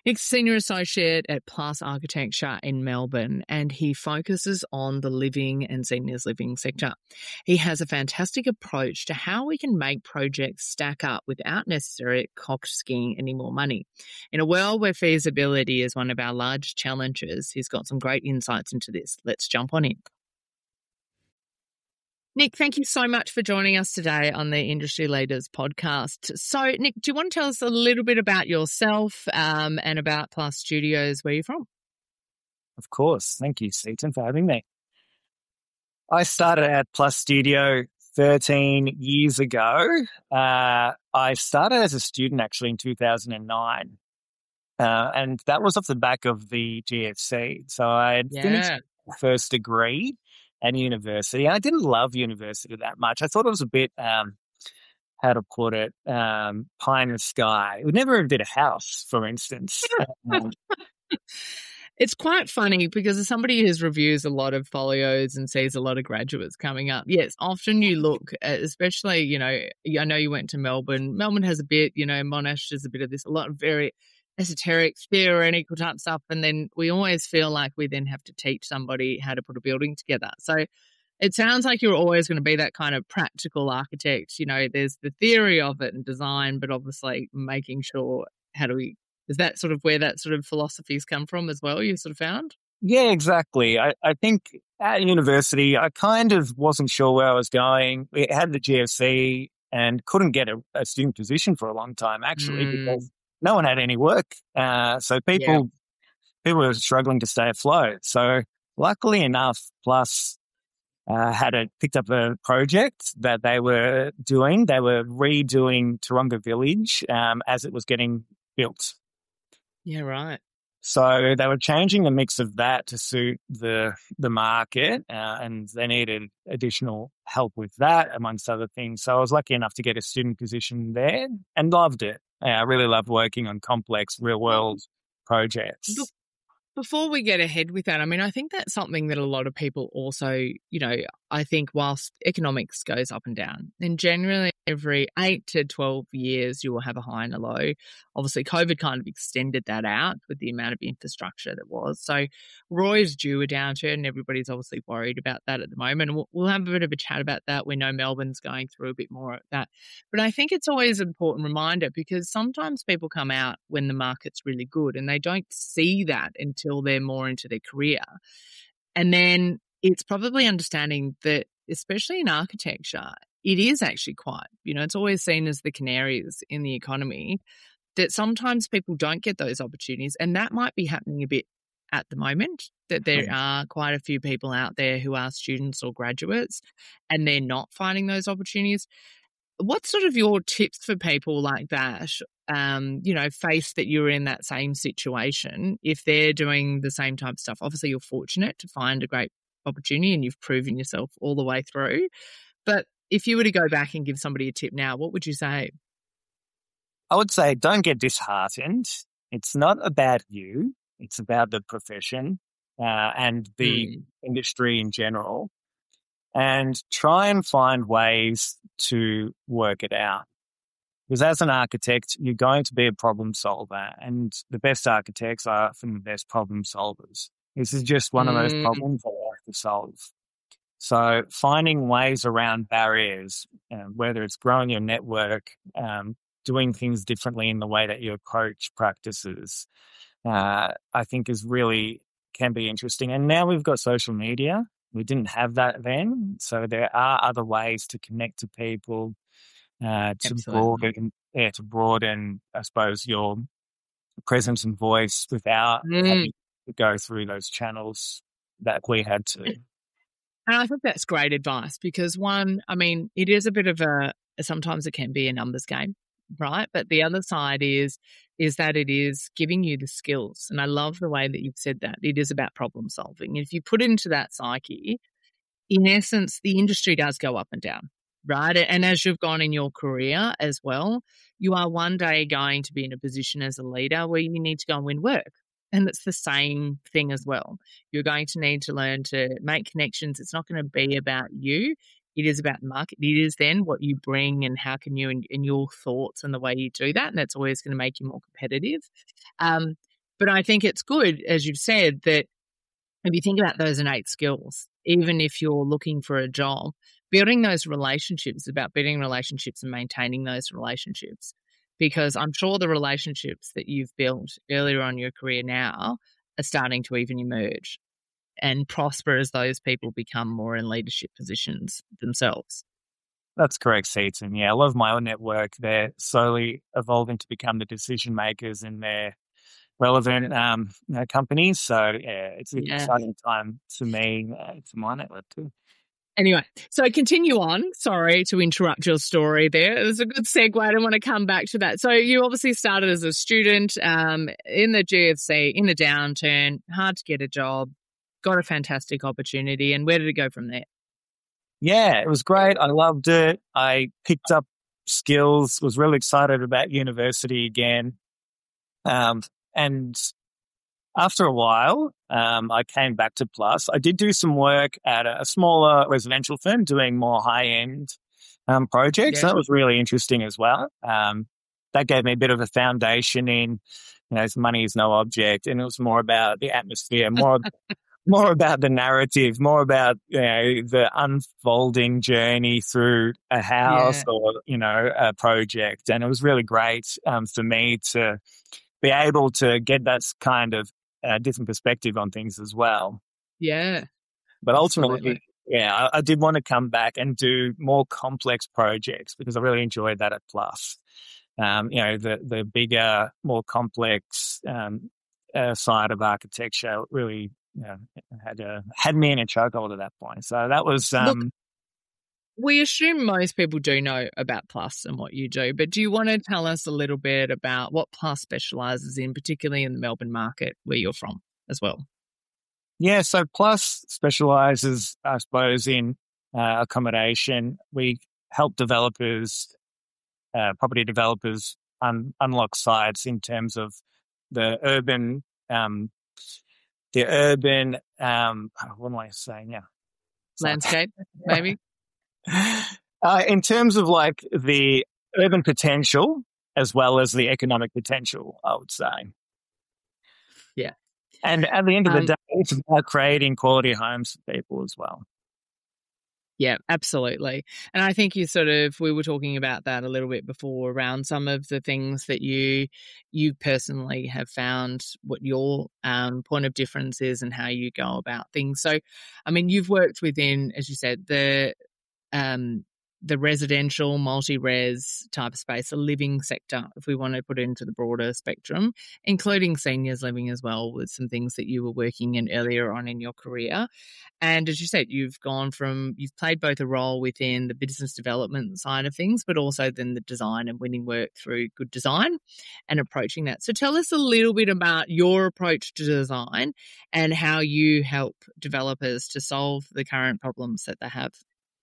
Nick's Senior Associate at Plus Architecture in Melbourne, and he focuses on the living and seniors living sector. He has a fantastic approach to how we can make projects stack up without necessarily costing any more money. In a world where feasibility is one of our large challenges, he's got some great insights into this. Let's jump on in. Nick, thank you so much for joining us today on the Industry Leaders podcast. So, Nick, do you want to tell us a little bit about yourself and about Plus Studios, where you're from? Of course. Thank you, Seaton, for having me. I started at Plus Studio 13 years ago. I started as a student actually in 2009. And that was off the back of the GFC. So I had finished my first degree at university. I didn't love university that much. I thought it was a bit, how to put it, pie in the sky. We never did a house, for instance. It's quite funny because as somebody who reviews a lot of folios and sees a lot of graduates coming up, yes, often you look at, especially, I know you went to Melbourne. Melbourne has a bit, Monash has a bit of this, a lot of very esoteric, theoretical type stuff. And then we always feel like we then have to teach somebody how to put a building together. So it sounds like you're always going to be that kind of practical architect. There's the theory of it and design, but obviously making sure is that sort of where that sort of philosophies come from as well, you sort of found? Yeah, exactly. I think at university, I kind of wasn't sure where I was going. We had the GFC and couldn't get a student position for a long time, actually, because no one had any work. So people were struggling to stay afloat. So luckily enough, Plus picked up a project that they were doing. They were redoing Taronga Village as it was getting built. Yeah, right. So they were changing the mix of that to suit the market, and they needed additional help with that, amongst other things. So I was lucky enough to get a student position there and loved it. I really loved working on complex real-world projects. Before we get ahead with that, I think that's something that a lot of people also, I think whilst economics goes up and down, and generally every 8 to 12 years you will have a high and a low. Obviously, COVID kind of extended that out with the amount of infrastructure that was. So Roy's due a downturn and everybody's obviously worried about that at the moment. And we'll have a bit of a chat about that. We know Melbourne's going through a bit more of that. But I think it's always an important reminder because sometimes people come out when the market's really good and they don't see that until they're more into their career. And then it's probably understanding that, especially in architecture, it is actually quite, it's always seen as the canaries in the economy, that sometimes people don't get those opportunities. And that might be happening a bit at the moment, that there are quite a few people out there who are students or graduates and they're not finding those opportunities. What's sort of your tips for people like that, face that you're in that same situation, if they're doing the same type of stuff? Obviously, you're fortunate to find a great opportunity and you've proven yourself all the way through. But if you were to go back and give somebody a tip now, what would you say? I would say don't get disheartened. It's not about you. It's about the profession and the industry in general. And try and find ways to work it out. Because as an architect, you're going to be a problem solver. And the best architects are often the best problem solvers. This is just one of those problems I like to solve. So finding ways around barriers, whether it's growing your network, doing things differently in the way that you approach practices, I think can be interesting. And now we've got social media. We didn't have that then. So there are other ways to connect to people, to broaden, I suppose, your presence and voice without having to go through those channels that we had to. And I think that's great advice because it is a bit of sometimes it can be a numbers game, right? But the other side is that it is giving you the skills. And I love the way that you've said that. It is about problem solving. If you put it into that psyche, in essence, the industry does go up and down, right? And as you've gone in your career as well, you are one day going to be in a position as a leader where you need to go and win work. And it's the same thing as well. You're going to need to learn to make connections. It's not going to be about you. It is about the market. It is then what you bring and how can you and your thoughts and the way you do that. And that's always going to make you more competitive. But I think it's good, as you've said, that if you think about those innate skills, even if you're looking for a job, building those relationships is about building relationships and maintaining those relationships. Because I'm sure the relationships that you've built earlier on in your career now are starting to even emerge and prosper as those people become more in leadership positions themselves. That's correct, Seaton. Yeah, a lot of my own network, they're slowly evolving to become the decision makers in their relevant companies. So, yeah, it's an exciting time for me, for my network too. Anyway, so continue on. Sorry to interrupt your story there. It was a good segue. I don't want to come back to that. So you obviously started as a student in the GFC, in a downturn, hard to get a job, got a fantastic opportunity. And where did it go from there? Yeah, it was great. I loved it. I picked up skills, was really excited about university again. And after a while, I came back to Plus. I did do some work at a smaller residential firm doing more high-end projects. That was really interesting as well. That gave me a bit of a foundation in, money is no object, and it was more about the atmosphere, more about the narrative, more about the unfolding journey through a house or a project. And it was really great for me to be able to get that kind of different perspective on things as well. Yeah. But ultimately, I did want to come back and do more complex projects because I really enjoyed that at Plus. The bigger, more complex side of architecture really had me in a chokehold at that point. So that was... Look, we assume most people do know about Plus and what you do, but do you want to tell us a little bit about what Plus specialises in, particularly in the Melbourne market where you're from as well? Yeah, so Plus specialises, I suppose, in accommodation. We help developers, property developers, unlock sites in terms of the urban... what am I saying? Yeah. Landscape, maybe? In terms of like the urban potential as well as the economic potential, I would say. Yeah. And at the end of the day, it's about creating quality homes for people as well. Yeah, absolutely. And I think we were talking about that a little bit before around some of the things that you personally have found, what your point of difference is and how you go about things. So, I mean, you've worked within, as you said, the residential, multi-res type of space, a living sector, if we want to put it into the broader spectrum, including seniors living as well, with some things that you were working in earlier on in your career. And as you said, you've played both a role within the business development side of things, but also then the design and winning work through good design and approaching that. So tell us a little bit about your approach to design and how you help developers to solve the current problems that they have.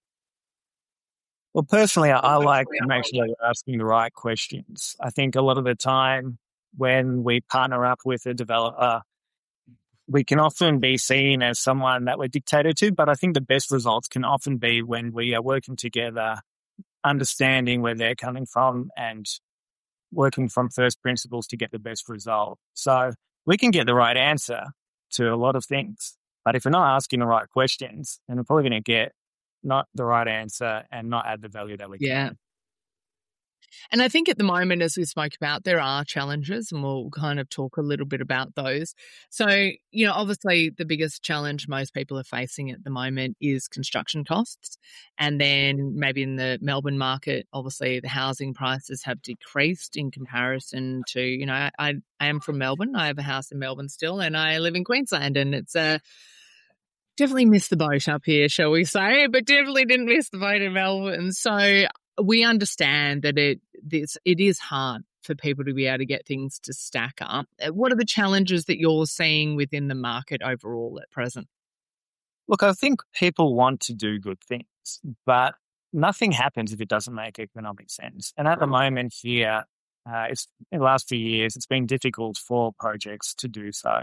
Well, personally, I like to make sure you're asking the right questions. I think a lot of the time when we partner up with a developer, we can often be seen as someone that we're dictated to, but I think the best results can often be when we are working together, understanding where they're coming from and working from first principles to get the best result. So we can get the right answer to a lot of things, but if we're not asking the right questions, then we're probably going to get not the right answer and not add the value that we can. Yeah. And I think at the moment, as we spoke about, there are challenges, and we'll kind of talk a little bit about those. So, obviously the biggest challenge most people are facing at the moment is construction costs. And then maybe in the Melbourne market, obviously the housing prices have decreased in comparison to, I am from Melbourne. I have a house in Melbourne still, and I live in Queensland, and it's definitely missed the boat up here, shall we say, but definitely didn't miss the boat in Melbourne. So we understand that it is hard for people to be able to get things to stack up. What are the challenges that you're seeing within the market overall at present? Look, I think people want to do good things, but nothing happens if it doesn't make economic sense. And at the moment here, in the last few years, it's been difficult for projects to do so.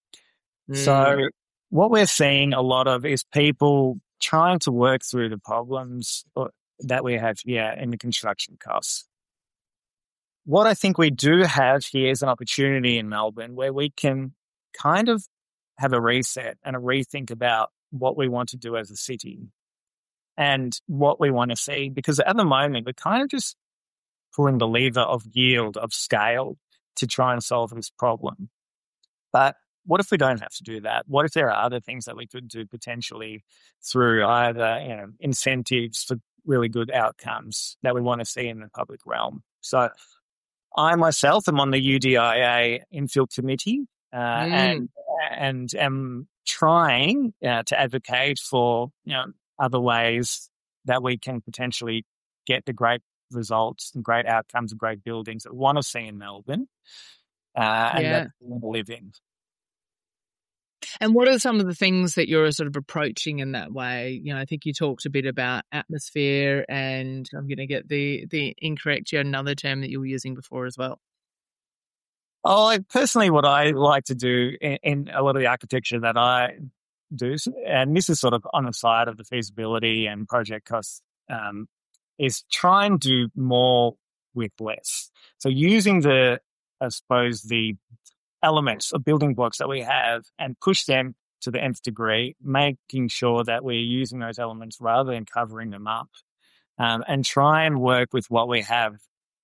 So what we're seeing a lot of is people trying to work through the problems that we have here in the construction costs. what I think we do have here is an opportunity in Melbourne where we can kind of have a reset and a rethink about what we want to do as a city and what we want to see. Because at the moment, we're kind of just pulling the lever of yield, of scale to try and solve this problem. But what if we don't have to do that? What if there are other things that we could do potentially through either, incentives for really good outcomes that we want to see in the public realm? So I myself am on the UDIA infill committee and am trying to advocate for other ways that we can potentially get the great results and great outcomes and great buildings that we want to see in Melbourne and that we want to live in. And what are some of the things that you're sort of approaching in that way? I think you talked a bit about atmosphere, and I'm going to get the incorrect. You had another term that you were using before as well. Oh, personally, what I like to do in a lot of the architecture that I do, and this is sort of on the side of the feasibility and project costs, is try and do more with less. So using the elements of building blocks that we have and push them to the nth degree, making sure that we're using those elements rather than covering them up, and try and work with what we have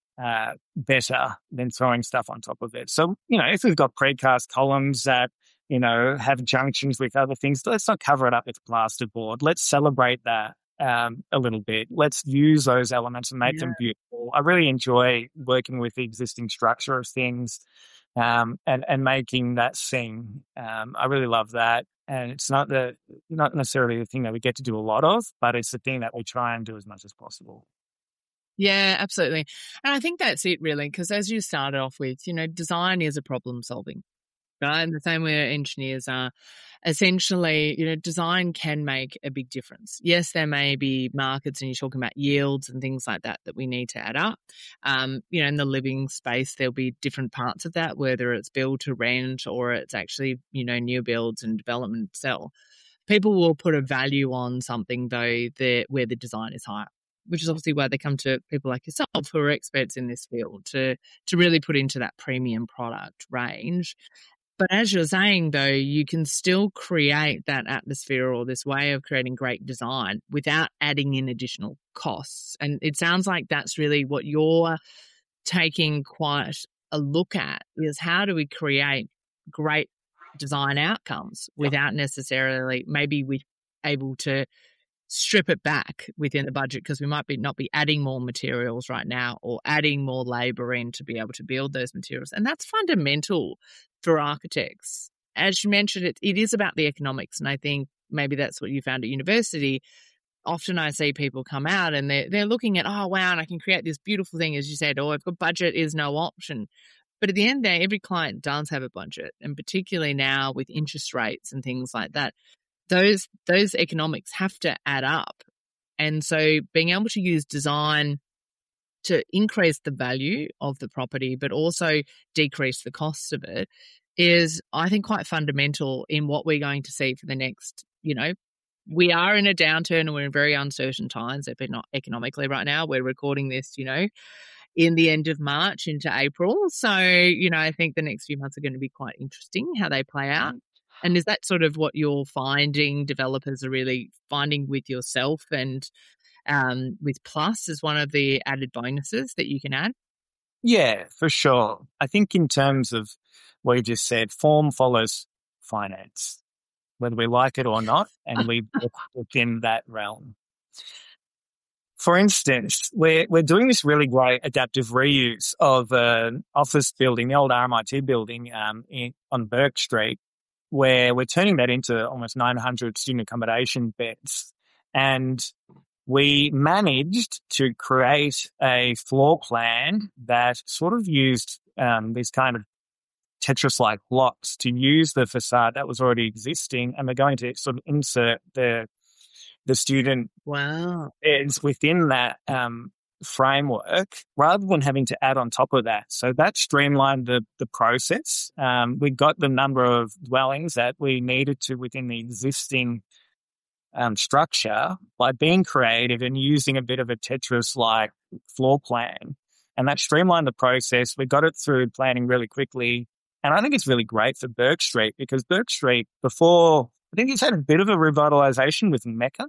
better than throwing stuff on top of it. So, if we've got precast columns that, have junctions with other things, let's not cover it up with plasterboard. Let's celebrate that a little bit. Let's use those elements and make them beautiful. I really enjoy working with the existing structure of things and making that sing. I really love that. And it's not necessarily the thing that we get to do a lot of, but it's the thing that we try and do as much as possible. Yeah, absolutely. And I think that's it really, because as you started off with, design is a problem solving, right? And the same way engineers are. Essentially, design can make a big difference. Yes, there may be markets and you're talking about yields and things like that we need to add up. In the living space, there'll be different parts of that, whether it's build to rent or it's actually, new builds and development sell. People will put a value on something though where the design is higher, which is obviously why they come to people like yourself who are experts in this field to really put into that premium product range. But as you're saying, though, you can still create that atmosphere or this way of creating great design without adding in additional costs. And it sounds like that's really what you're taking quite a look at, is how do we create great design outcomes without necessarily maybe we're able to strip it back within the budget, because we might not be adding more materials right now or adding more labor in to be able to build those materials. And that's fundamental for architects. As you mentioned, it is about the economics. And I think maybe that's what you found at university. Often I see people come out and they're looking at, oh, wow, and I can create this beautiful thing, as you said, or I've got budget is no option. But at the end of the day, every client does have a budget. And particularly now with interest rates and things like that, those economics have to add up. And so being able to use design to increase the value of the property, but also decrease the costs of it, is, I think, quite fundamental in what we're going to see for the next, we are in a downturn and we're in very uncertain times, but not economically right now. We're recording this, in the end of March into April. So, I think the next few months are going to be quite interesting how they play out. And is that sort of what you're finding developers are really finding with yourself and with Plus as one of the added bonuses that you can add? Yeah, for sure. I think in terms of what you just said, form follows finance, whether we like it or not, and we work within that realm. For instance, we're doing this really great adaptive reuse of an office building, the old RMIT building on Burke Street, where we're turning that into almost 900 student accommodation beds. And we managed to create a floor plan that sort of used these kind of Tetris-like blocks to use the facade that was already existing, and we're going to sort of insert the student beds within that framework rather than having to add on top of that. So that streamlined the process. We got the number of dwellings that we needed to within the existing structure by being creative and using a bit of a Tetris-like floor plan And that streamlined the process. We got it through planning really quickly. And I think it's really great for Bourke Street, because Bourke Street before, I think it's had a bit of a revitalisation with Mecca,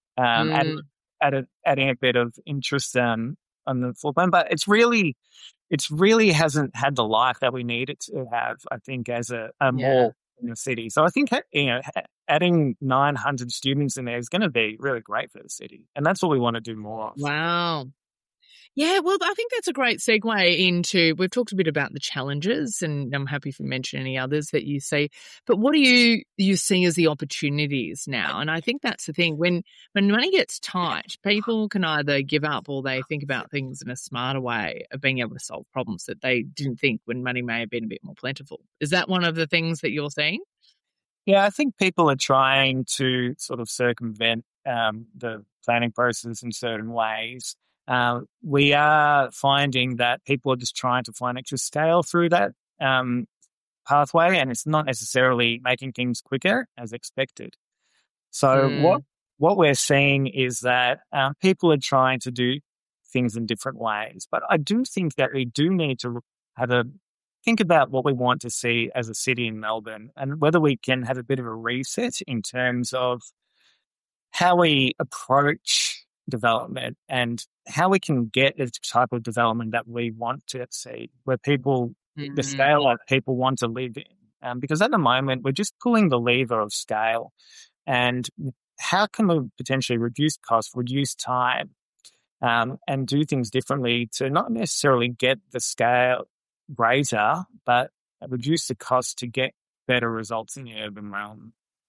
adding a bit of interest on the floor plan. But it's really hasn't had the life that we need it to have, I think, as a mall in the city. So I think, adding 900 students in there is going to be really great for the city. And that's what we want to do more of. Wow. Yeah, well, I think that's a great segue into, we've talked a bit about the challenges, and I'm happy to mention any others that you see, but what do you see as the opportunities now? And I think that's the thing. When money gets tight, people can either give up or they think about things in a smarter way of being able to solve problems that they didn't think when money may have been a bit more plentiful. Is that one of the things that you're seeing? Yeah, I think people are trying to sort of circumvent the planning process in certain ways. We are finding that people are just trying to find extra scale through that pathway, and it's not necessarily making things quicker as expected. So what we're seeing is that people are trying to do things in different ways. But I do think that we do need to think about what we want to see as a city in Melbourne, and whether we can have a bit of a reset in terms of how we approach development and how we can get the type of development that we want to see, where people, the scale that people want to live in. Because at the moment, we're just pulling the lever of scale. And how can we potentially reduce costs, reduce time, and do things differently to not necessarily get the scale greater, but reduce the cost to get better results in the urban realm.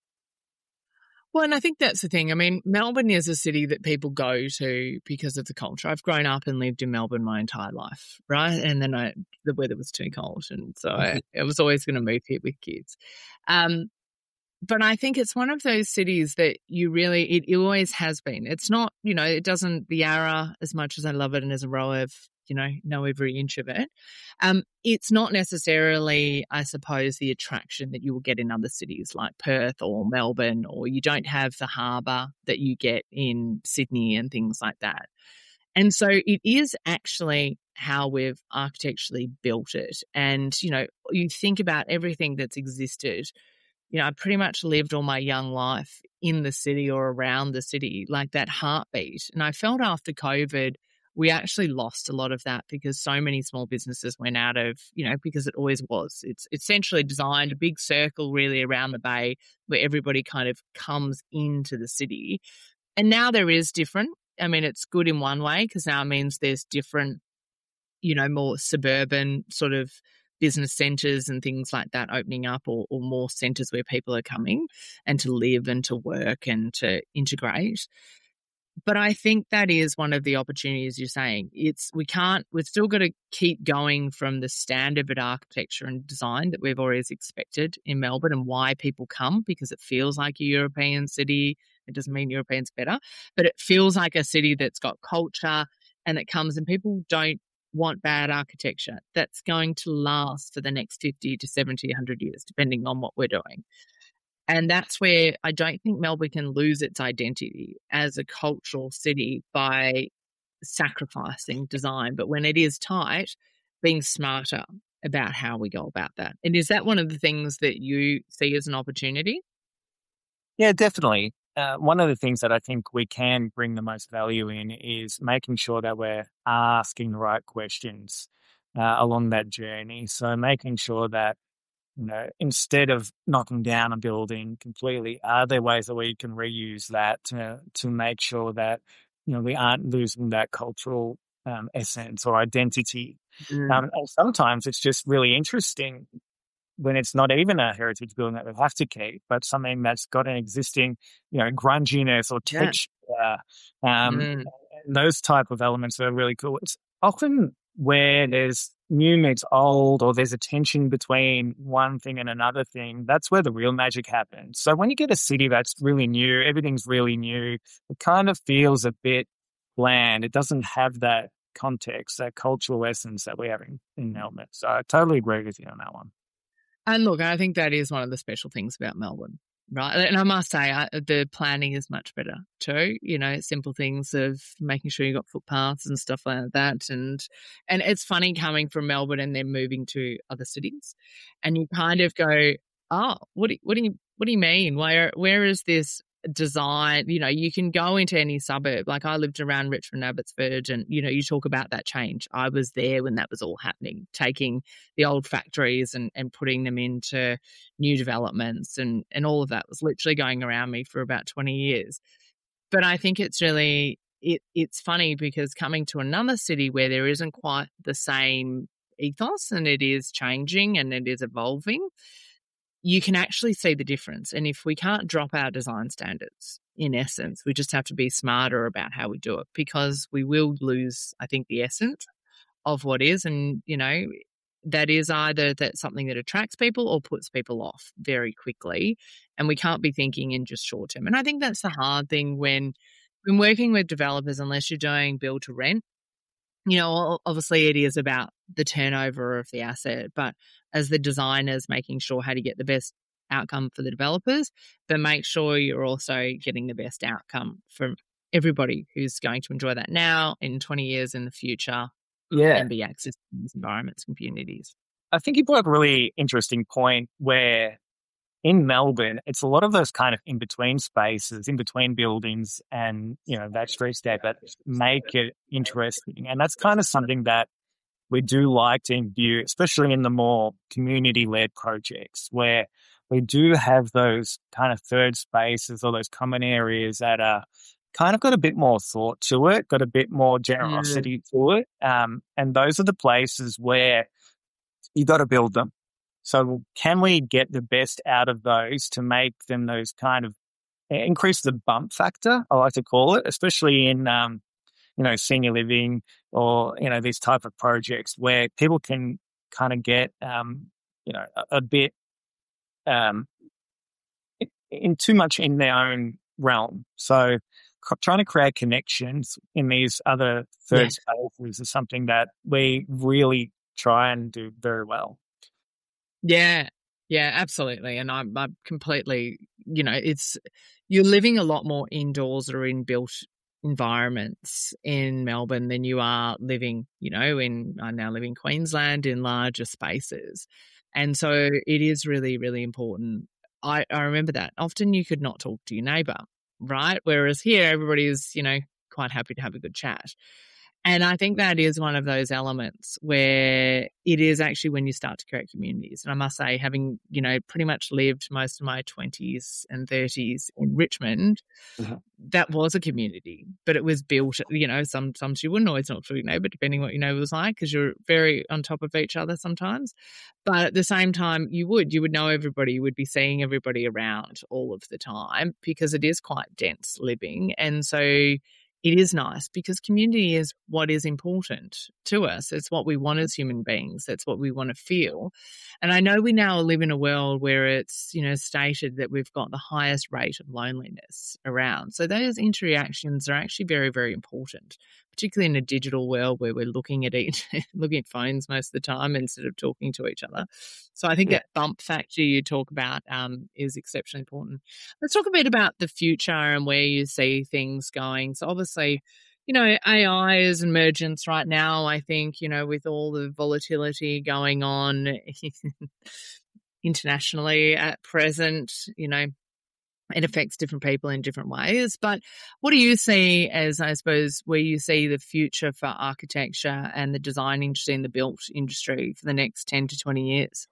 Well, and I think that's the thing. I mean, Melbourne is a city that people go to because of the culture. I've grown up and lived in Melbourne my entire life, right? And then the weather was too cold, and so I was always going to move here with kids. But I think it's one of those cities that it always has been. It's not, it doesn't, the Yarra, as much as I love it and as a row of, know every inch of it. It's not necessarily, I suppose, the attraction that you will get in other cities like Perth or Melbourne, or you don't have the harbour that you get in Sydney and things like that. And so it is actually how we've architecturally built it. And, you think about everything that's existed. I pretty much lived all my young life in the city or around the city, like that heartbeat. And I felt after COVID, we actually lost a lot of that because so many small businesses went out of, because it always was. It's essentially designed a big circle really around the bay where everybody kind of comes into the city. And now there is different. I mean, it's good in one way because now it means there's different, more suburban sort of business centres and things like that opening up, or more centres where people are coming and to live and to work and to integrate. But I think that is one of the opportunities you're saying. We've still got to keep going from the standard of architecture and design that we've always expected in Melbourne, and why people come, because it feels like a European city. It doesn't mean European's better, but it feels like a city that's got culture, and it comes, and people don't want bad architecture that's going to last for the next 50 to 70, 100 years, depending on what we're doing. And that's where I don't think Melbourne can lose its identity as a cultural city by sacrificing design. But when it is tight, being smarter about how we go about that. And is that one of the things that you see as an opportunity? Yeah, definitely. One of the things that I think we can bring the most value in is making sure that we're asking the right questions along that journey. So making sure that, instead of knocking down a building completely, are there ways that we can reuse that to make sure that, we aren't losing that cultural essence or identity. And sometimes it's just really interesting when it's not even a heritage building that we have to keep, but something that's got an existing, grunginess or texture. Those type of elements are really cool. It's often where there's new meets old, or there's a tension between one thing and another thing, that's where the real magic happens. So when you get a city that's really new, everything's really new, it kind of feels a bit bland. It doesn't have that context, that cultural essence that we have in Melbourne. So I totally agree with you on that one. And look, I think that is one of the special things about Melbourne. Right. And I must say, the planning is much better too. Simple things of making sure you've got footpaths and stuff like that. And it's funny coming from Melbourne and then moving to other cities, and you kind of go, oh, what do you mean? Where is this design? You can go into any suburb. Like I lived around Richmond, Abbotsford, and you talk about that change. I was there when that was all happening, taking the old factories and putting them into new developments, and all of that was literally going around me for about 20 years. But I think it's really it's funny because coming to another city where there isn't quite the same ethos, and it is changing and it is evolving, you can actually see the difference. And if we can't drop our design standards, in essence, we just have to be smarter about how we do it, because we will lose, I think, the essence of what is. And, that is either that's something that attracts people or puts people off very quickly. And we can't be thinking in just short term. And I think that's the hard thing when working with developers, unless you're doing build to rent. Obviously it is about the turnover of the asset, but as the designers, making sure how to get the best outcome for the developers, but make sure you're also getting the best outcome from everybody who's going to enjoy that now, in 20 years in the future, and be accessing these environments and communities. I think you brought up a really interesting point where in Melbourne, it's a lot of those kind of in-between spaces, in between buildings and, that streetscape that make it interesting. And that's kind of something that we do like to imbue, especially in the more community-led projects where we do have those kind of third spaces or those common areas that are kind of got a bit more thought to it, got a bit more generosity to it. And those are the places where you got to build them. So can we get the best out of those to make them those kind of increase the bump factor, I like to call it, especially in, senior living or, these type of projects where people can kind of get, a bit in too much in their own realm. So trying to create connections in these other third spaces is something that we really try and do very well. Yeah, absolutely. And I'm completely, you're living a lot more indoors or in built environments in Melbourne than you are living, I now live in Queensland, in larger spaces. And so it is really, really important. I remember that often you could not talk to your neighbour, right? Whereas here, everybody is, quite happy to have a good chat. And I think that is one of those elements where it is actually when you start to create communities. And I must say, having, pretty much lived most of my 20s and 30s in Richmond, that was a community, but it was built, sometimes you wouldn't always talk to your neighbour, depending what your neighbour was like, because you're very on top of each other sometimes. But at the same time, you would know everybody, you would be seeing everybody around all of the time, because it is quite dense living. And so it is nice because community is what is important to us. It's what we want as human beings. That's what we want to feel. And I know we now live in a world where it's, stated that we've got the highest rate of loneliness around. So those interactions are actually very, very important, particularly in a digital world where we're looking at phones most of the time instead of talking to each other. So I think that bump factor you talk about is exceptionally important. Let's talk a bit about the future and where you see things going. So obviously, AI is emergence right now, I think, with all the volatility going on internationally at present, it affects different people in different ways. But what do you see as, I suppose, where you see the future for architecture and the design industry and the built industry for the next 10 to 20 years?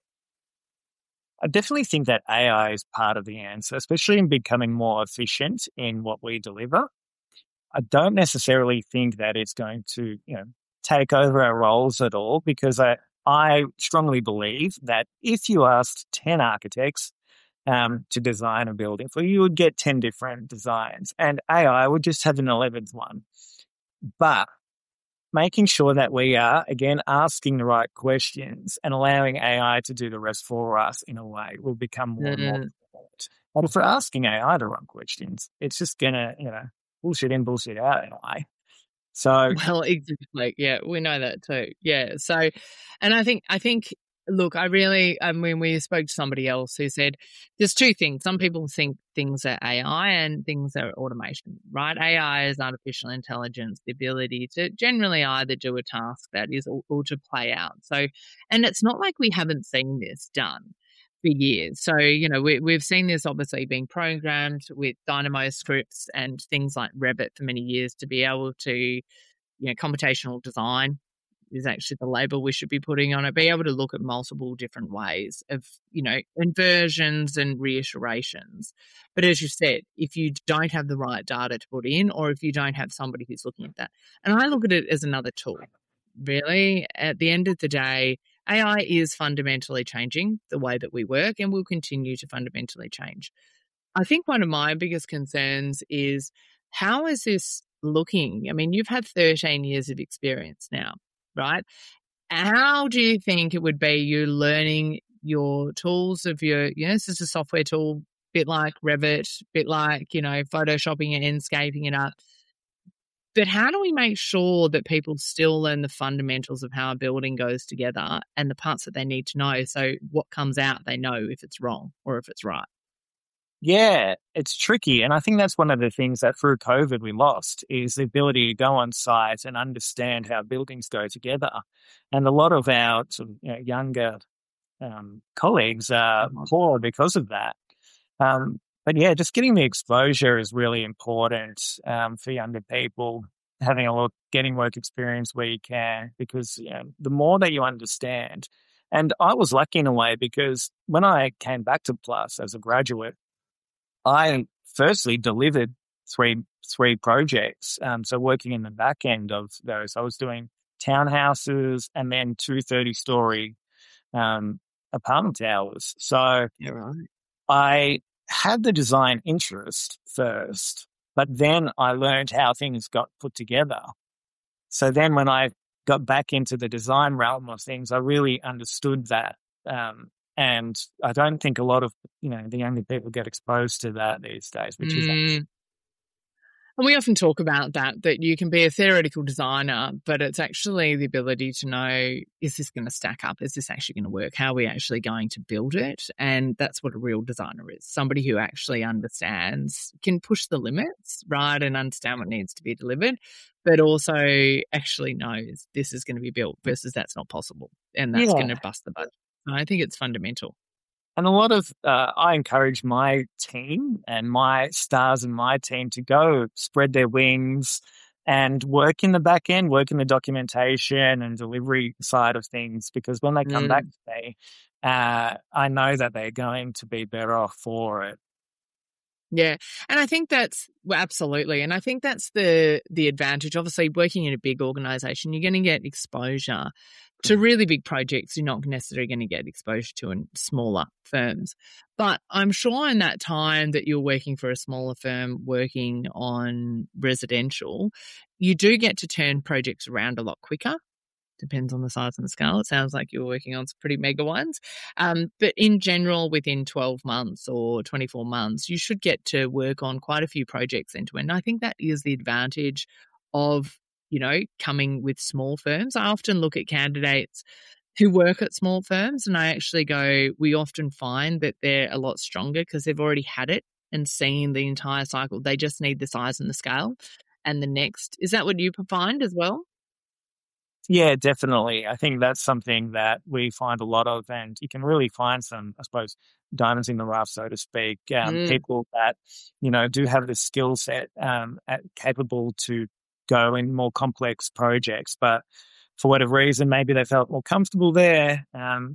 I definitely think that AI is part of the answer, especially in becoming more efficient in what we deliver. I don't necessarily think that it's going to, take over our roles at all, because I strongly believe that if you asked 10 architects to design a building for you, would get 10 different designs, and AI would just have an 11th one. But making sure that we are, again, asking the right questions and allowing AI to do the rest for us in a way will become more and more important. But if we're asking AI the wrong questions, it's just going to, bullshit in, bullshit out in a way. So, well, exactly. Yeah, we know that too. Yeah. So, and I think Look, I mean, we spoke to somebody else who said there's two things. Some people think things are AI and things are automation, right? AI is artificial intelligence, the ability to generally either do a task that is or to play out. So, and it's not like we haven't seen this done for years. So, we've seen this obviously being programmed with Dynamo scripts and things like Revit for many years to be able to, computational design is actually the label we should be putting on it, be able to look at multiple different ways of, inversions and reiterations. But as you said, if you don't have the right data to put in, or if you don't have somebody who's looking at that, and I look at it as another tool, really, at the end of the day, AI is fundamentally changing the way that we work and will continue to fundamentally change. I think one of my biggest concerns is how is this looking? I mean, you've had 13 years of experience now, right? How do you think it would be you learning your tools of this is a software tool, bit like Revit, bit like, photoshopping and Enscaping it up. But how do we make sure that people still learn the fundamentals of how a building goes together and the parts that they need to know? So what comes out, they know if it's wrong or if it's right. Yeah, it's tricky. And I think that's one of the things that through COVID we lost is the ability to go on site and understand how buildings go together. And a lot of our sort of, younger colleagues are poor because of that. But yeah, just getting the exposure is really important for younger people, having a look, getting work experience where you can, because the more that you understand. And I was lucky in a way because when I came back to Plus as a graduate, I firstly delivered three projects. So working in the back end of those, I was doing townhouses and then 2 30-story apartment towers. So Yeah, right. I had the design interest first, but then I learned how things got put together. So then when I got back into the design realm of things, I really understood that. And I don't think a lot of, the younger people get exposed to that these days, which is And we often talk about that you can be a theoretical designer, but it's actually the ability to know, is this going to stack up? Is this actually going to work? How are we actually going to build it? And that's what a real designer is. Somebody who actually understands, can push the limits, right, and understand what needs to be delivered, but also actually knows this is going to be built versus that's not possible. And that's going to bust the budget. I think it's fundamental. And a lot of, I encourage my team and my stars in my team to go spread their wings and work in the back end, work in the documentation and delivery side of things, because when they come back to me, I know that they're going to be better off for it. Yeah. And I think that's absolutely. And I think that's the advantage. Obviously, working in a big organization, you're going to get exposure to really big projects. You're not necessarily going to get exposure to in smaller firms. But I'm sure in that time that you're working for a smaller firm, working on residential, you do get to turn projects around a lot quicker. Depends on the size and the scale. It sounds like you're working on some pretty mega ones. But in general, within 12 months or 24 months, you should get to work on quite a few projects end to end. I think that is the advantage of, coming with small firms. I often look at candidates who work at small firms and I actually go, we often find that they're a lot stronger because they've already had it and seen the entire cycle. They just need the size and the scale. And the next, is that what you find as well? Yeah, definitely. I think that's something that we find a lot of, and you can really find some, I suppose, diamonds in the rough, so to speak. People that, do have the skill set capable to go in more complex projects, but for whatever reason, maybe they felt more comfortable there.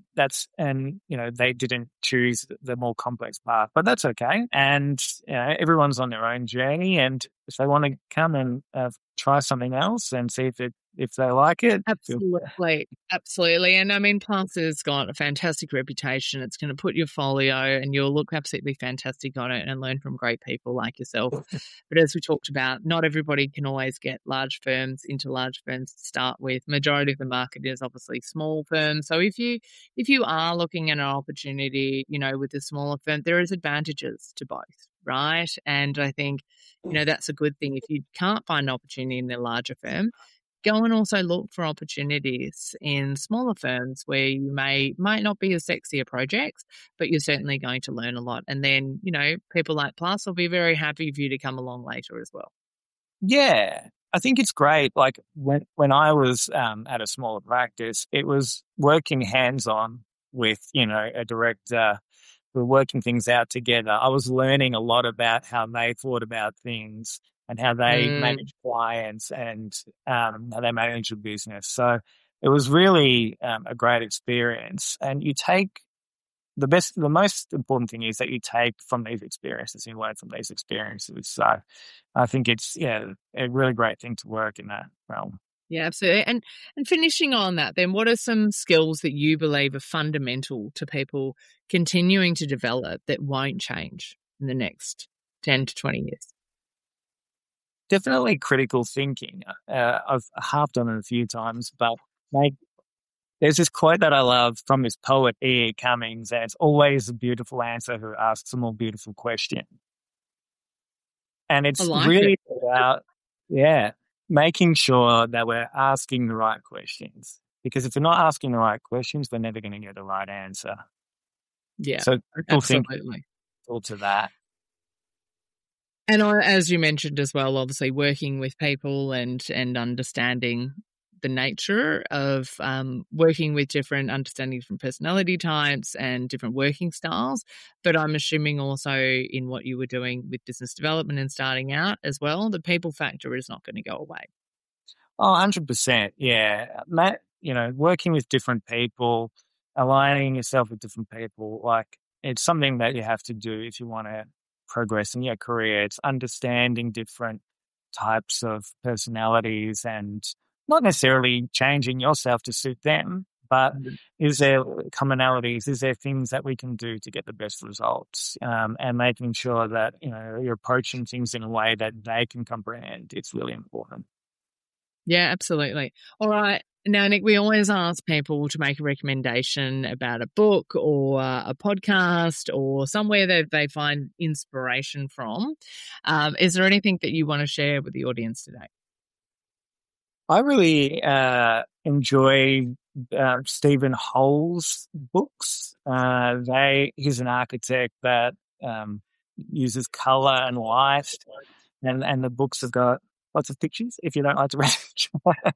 They didn't choose the more complex path, but that's okay. And everyone's on their own journey, and if they want to come and try something else and see if they like it. Absolutely. And I mean, Plus has got a fantastic reputation. It's going to put your folio and you'll look absolutely fantastic on it and learn from great people like yourself. But as we talked about, not everybody can always get large firms into large firms to start with. Majority of the market is obviously small firms. So if you are looking at an opportunity, with a smaller firm, there is advantages to both, right? And I think, that's a good thing. If you can't find an opportunity in a larger firm, go and also look for opportunities in smaller firms where you might not be as sexy a projects, but you're certainly going to learn a lot. And then, people like Plus will be very happy for you to come along later as well. Yeah, I think it's great. Like when I was at a smaller practice, it was working hands-on with, a director. We were working things out together. I was learning a lot about how they thought about things and how they manage clients and how they manage the business. So it was really a great experience. And you take the most important thing is that you take from these experiences, you learn from these experiences. So I think it's, a really great thing to work in that realm. Yeah, absolutely. And finishing on that, then what are some skills that you believe are fundamental to people continuing to develop that won't change in the next 10 to 20 years? Definitely critical thinking. I've harped on it a few times, but there's this quote that I love from this poet, E. Cummings, and it's always a beautiful answer who asks a more beautiful question. And it's really about, making sure that we're asking the right questions. Because if we're not asking the right questions, we're never going to get the right answer. Yeah, so critical thinking all to that. And as you mentioned as well, obviously working with people and understanding the nature of working with understanding different personality types and different working styles. But I'm assuming also in what you were doing with business development and starting out as well, the people factor is not going to go away. Oh, 100%. Yeah. Working with different people, aligning yourself with different people, like it's something that you have to do if you want to progress in your career. It's understanding different types of personalities and not necessarily changing yourself to suit them, but is there commonalities? Is there things that we can do to get the best results? And making sure that, you're approaching things in a way that they can comprehend. It's really important. Yeah, absolutely. All right. Now, Nick, we always ask people to make a recommendation about a book or a podcast or somewhere that they find inspiration from. Is there anything that you want to share with the audience today? I really enjoy Stephen Holl's books. He's an architect that uses color and light, and the books have got lots of pictures. If you don't like to read,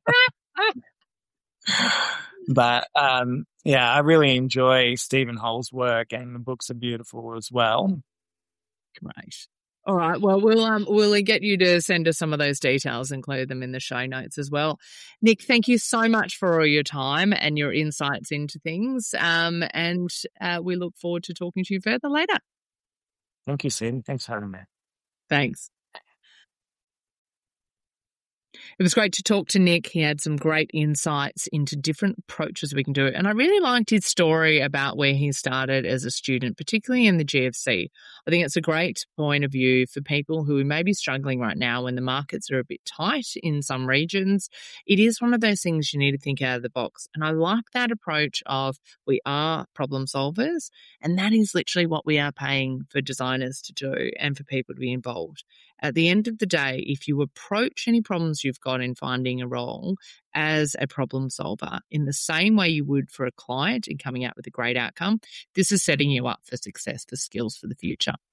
but I really enjoy Stephen Holl's work, and the books are beautiful as well. Great. All right. Well, we'll get you to send us some of those details, include them in the show notes as well. Nick, thank you so much for all your time and your insights into things. And we look forward to talking to you further later. Thank you, Sid. Thanks for having me. Thanks. It was great to talk to Nick. He had some great insights into different approaches we can do it. And I really liked his story about where he started as a student, particularly in the GFC. I think it's a great point of view for people who may be struggling right now when the markets are a bit tight in some regions. It is one of those things you need to think out of the box. And I like that approach of we are problem solvers. And that is literally what we are paying for designers to do and for people to be involved. At the end of the day, if you approach any problems you've got in finding a role as a problem solver in the same way you would for a client in coming out with a great outcome, this is setting you up for success, for skills for the future.